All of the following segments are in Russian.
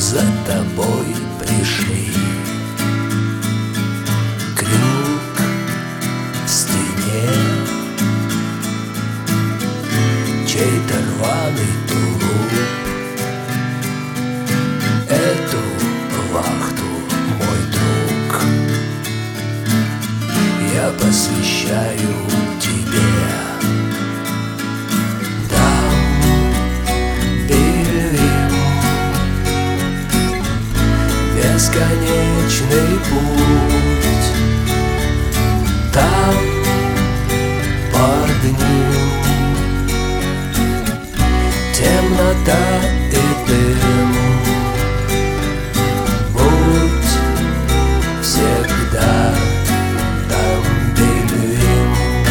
за тобой пришли. Крюк в стене, чей-то рваный тулуп. Эту вахту, мой друг, я посвящаю тебе. Там Бельвиль, бесконечный путь. Там под ним темнота и дым. Будь всегда там, Бельвиль.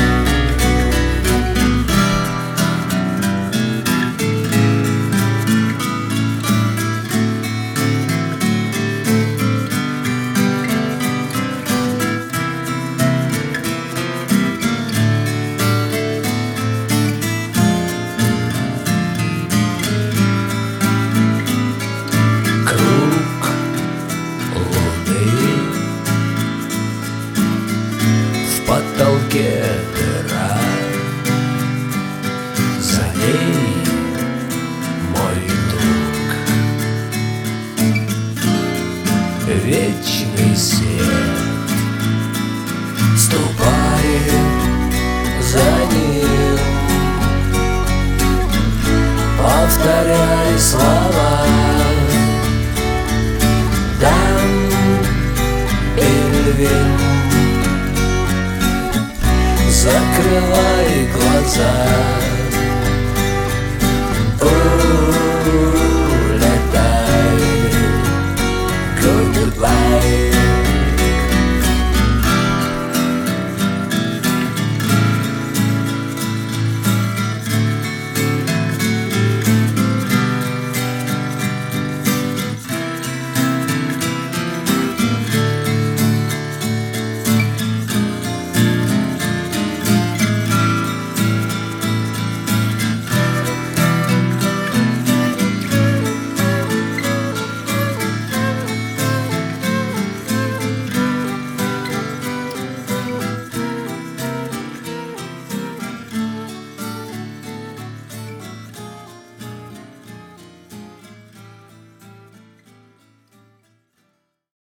В потолке дыра, за ней мой друг. Вечный свет, ступай за ним, повторяй слова. Там Бельвиль, закрывай глаза.